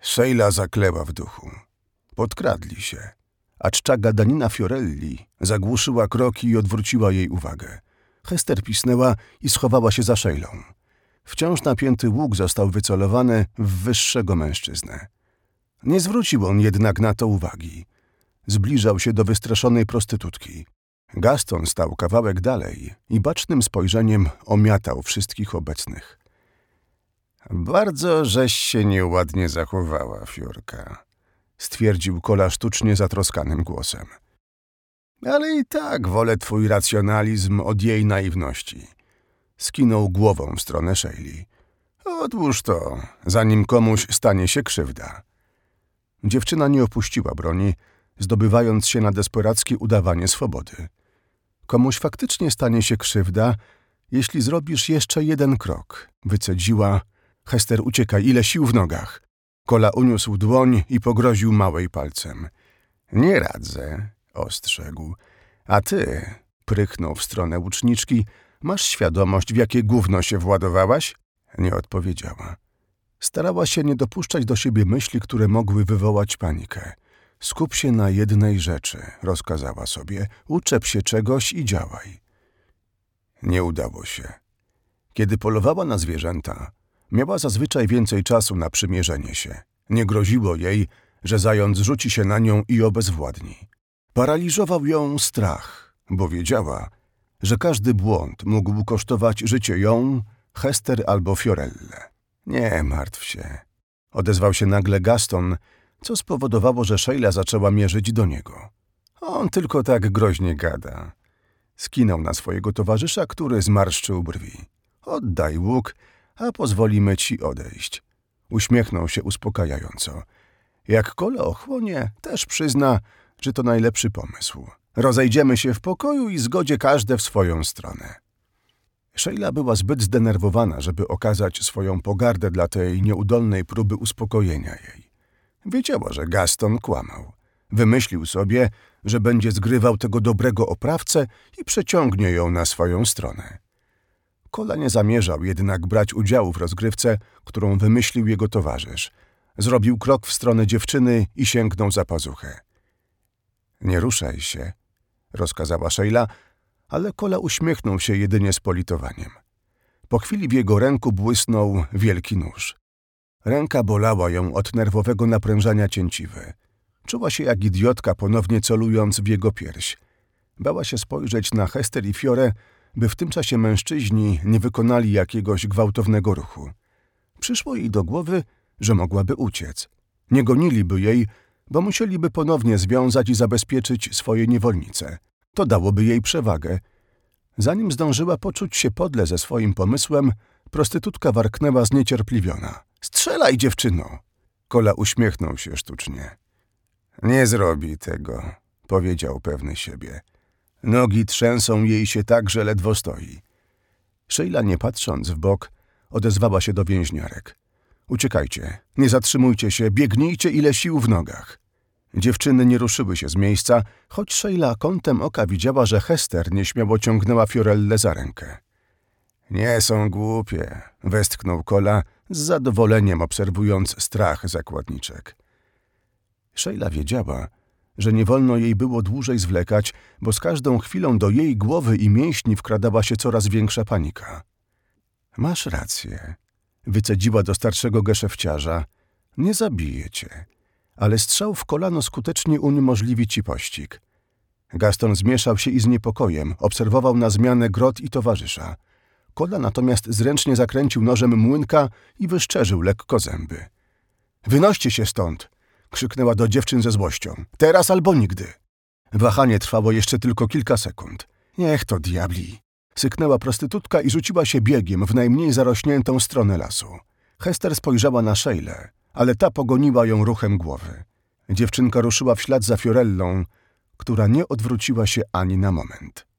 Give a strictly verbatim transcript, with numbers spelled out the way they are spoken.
Sheila zakleła w duchu. Podkradli się, a czcza gadanina Fiorelli zagłuszyła kroki i odwróciła jej uwagę. Hester pisnęła i schowała się za Sheilą. Wciąż napięty łuk został wycelowany w wyższego mężczyznę. Nie zwrócił on jednak na to uwagi. Zbliżał się do wystraszonej prostytutki. Gaston stał kawałek dalej i bacznym spojrzeniem omiatał wszystkich obecnych. Bardzo żeś się nieładnie zachowała, Fiorka, stwierdził Kola sztucznie zatroskanym głosem. Ale i tak wolę twój racjonalizm od jej naiwności. Skinął głową w stronę Sheili. Odłóż to, zanim komuś stanie się krzywda. Dziewczyna nie opuściła broni, zdobywając się na desperackie udawanie swobody. Komuś faktycznie stanie się krzywda, jeśli zrobisz jeszcze jeden krok, wycedziła. Hester, uciekaj, ile sił w nogach. Kola uniósł dłoń i pogroził małej palcem. Nie radzę, ostrzegł. A ty, prychnął w stronę łuczniczki, masz świadomość, w jakie gówno się władowałaś? Nie odpowiedziała. Starała się nie dopuszczać do siebie myśli, które mogły wywołać panikę. Skup się na jednej rzeczy, rozkazała sobie. Uczep się czegoś i działaj. Nie udało się. Kiedy polowała na zwierzęta, miała zazwyczaj więcej czasu na przymierzenie się. Nie groziło jej, że zając rzuci się na nią i obezwładni. Paraliżował ją strach, bo wiedziała, że każdy błąd mógł kosztować życie ją, Hester albo Fiorellę. Nie martw się, odezwał się nagle Gaston, co spowodowało, że Sheila zaczęła mierzyć do niego. On tylko tak groźnie gada. Skinął na swojego towarzysza, który zmarszczył brwi. Oddaj łuk, a pozwolimy ci odejść. Uśmiechnął się uspokajająco. Jak Kola ochłonie, też przyzna, że to najlepszy pomysł. Rozejdziemy się w pokoju i zgodzie każde w swoją stronę. Sheila była zbyt zdenerwowana, żeby okazać swoją pogardę dla tej nieudolnej próby uspokojenia jej. Wiedziała, że Gaston kłamał. Wymyślił sobie, że będzie zgrywał tego dobrego oprawcę i przeciągnie ją na swoją stronę. Kola nie zamierzał jednak brać udziału w rozgrywce, którą wymyślił jego towarzysz. Zrobił krok w stronę dziewczyny i sięgnął za pazuchę. Nie ruszaj się, rozkazała Sheila, ale Kola uśmiechnął się jedynie z politowaniem. Po chwili w jego ręku błysnął wielki nóż. Ręka bolała ją od nerwowego naprężania cięciwy. Czuła się jak idiotka, ponownie celując w jego pierś. Bała się spojrzeć na Hester i Fiorę, by w tym czasie mężczyźni nie wykonali jakiegoś gwałtownego ruchu. Przyszło jej do głowy, że mogłaby uciec. Nie goniliby jej, bo musieliby ponownie związać i zabezpieczyć swoje niewolnice. To dałoby jej przewagę. Zanim zdążyła poczuć się podle ze swoim pomysłem, prostytutka warknęła zniecierpliwiona. Strzelaj, dziewczyno! Kola uśmiechnął się sztucznie. Nie zrobi tego, powiedział pewny siebie. Nogi trzęsą jej się tak, że ledwo stoi. Sheila, nie patrząc w bok, odezwała się do więźniarek. Uciekajcie, nie zatrzymujcie się, biegnijcie ile sił w nogach. Dziewczyny nie ruszyły się z miejsca, choć Sheila kątem oka widziała, że Hester nieśmiało ciągnęła Fiorellę za rękę. Nie są głupie, westchnął Kola, z zadowoleniem obserwując strach zakładniczek. Sheila wiedziała, że nie wolno jej było dłużej zwlekać, bo z każdą chwilą do jej głowy i mięśni wkradała się coraz większa panika. Masz rację, wycedziła do starszego geszefciarza. Nie zabije cię, ale strzał w kolano skutecznie uniemożliwi ci pościg. Gaston zmieszał się i z niepokojem obserwował na zmianę Grot i towarzysza. Kola natomiast zręcznie zakręcił nożem młynka i wyszczerzył lekko zęby. Wynoście się stąd! Krzyknęła do dziewczyn ze złością. Teraz albo nigdy. Wahanie trwało jeszcze tylko kilka sekund. Niech to diabli. Syknęła prostytutka i rzuciła się biegiem w najmniej zarośniętą stronę lasu. Hester spojrzała na Sheilę, ale ta pogoniła ją ruchem głowy. Dziewczynka ruszyła w ślad za Fiorellą, która nie odwróciła się ani na moment.